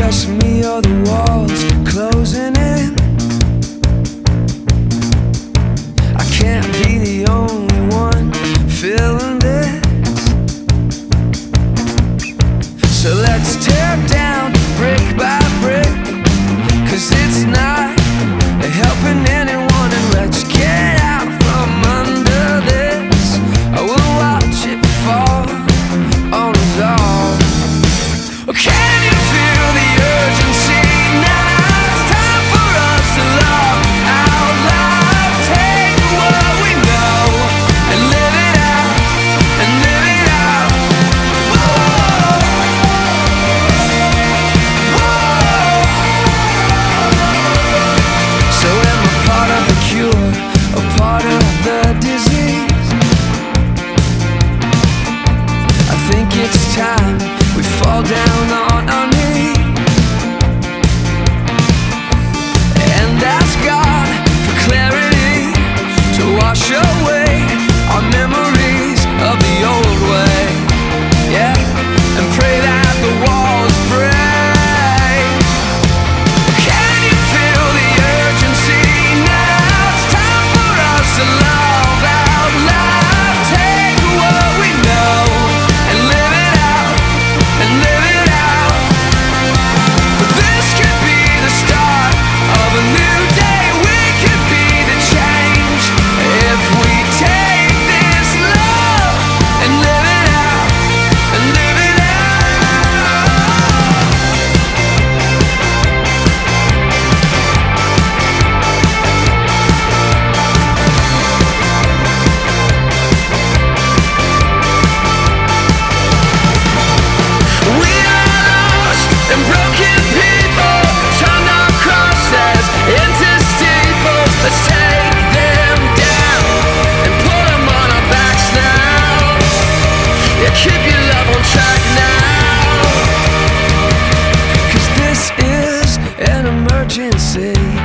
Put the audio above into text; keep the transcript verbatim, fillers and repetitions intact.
just me or the walls closing in? I can't be the only one feeling this. So let's tear down brick by brick, 'cause it's not helping anyone, and let's get out from under this. I will watch it fall on us all. Can you feel the urgency now? It's time for us to love out loud. Take what we know and live it out, and live it out. Whoa. Whoa. So am I part of the cure, or part of the disease? I think it's time we fall down on our knees and ask God for clarity to wash away our memories of the old way. Yeah, and pray that the walls break. Can you feel the urgency now? It's time for us to love out loud. Take what we know and live it out, and live it out. This could be the start of a new day. We could be the change if we take this love and live it out, and live it out. We are lost and broken people, turned our crosses into steeples. Let's take them down and put them on our backs now. Yeah, keep your love on track now, 'cause this is an emergency.